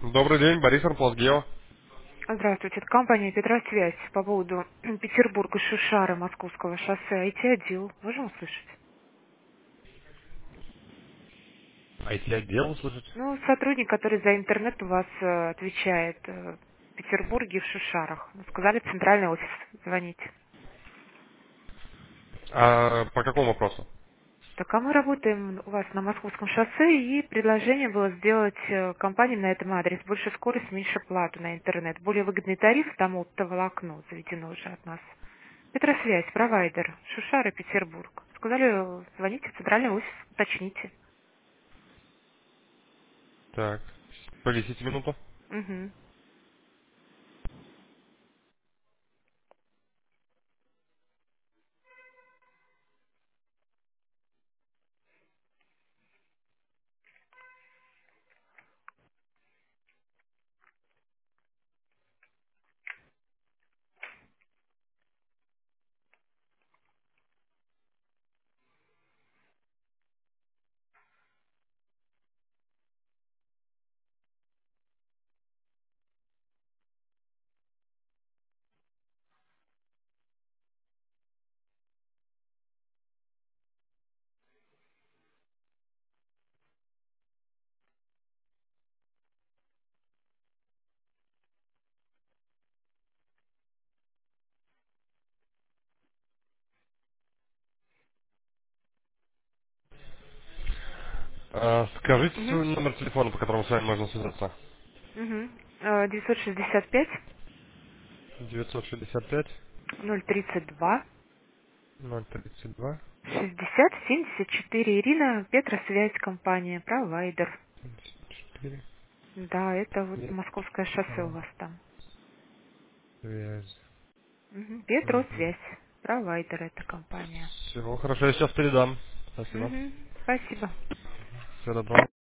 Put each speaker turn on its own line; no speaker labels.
Добрый день, Борис Арплатгео.
Здравствуйте, это компания «Петросвязь» по поводу Петербурга, Шишара, Московского шоссе, IT-отдел. Можем услышать?
IT-отдел, слышите?
Ну, сотрудник, который за интернет у вас отвечает в Петербурге, в Шишарах. Ну, сказали, в центральный офис звонить.
А по какому вопросу?
Так, а мы работаем у вас на Московском шоссе, и предложение было сделать компании на этом адресе больше скорость, меньше плату на интернет. Более выгодный тариф, там оптоволокно заведено уже от нас. Петросвязь, провайдер, Шушара, Петербург. Сказали, звоните в центральный офис, уточните.
Так, повисите минуту.
Угу.
Скажите
Угу.
свой номер телефона, по которому с вами можно связаться.
Угу. 965
965
032
032
60 74. Ирина, Петросвязь, компания, провайдер.
74
Да, это вот Московское шоссе у
Петро
вас там.
связь.
Угу. Петросвязь, провайдер эта компания.
Всего хорошо, я сейчас передам. Спасибо.
Угу. Спасибо.
Всего доброго.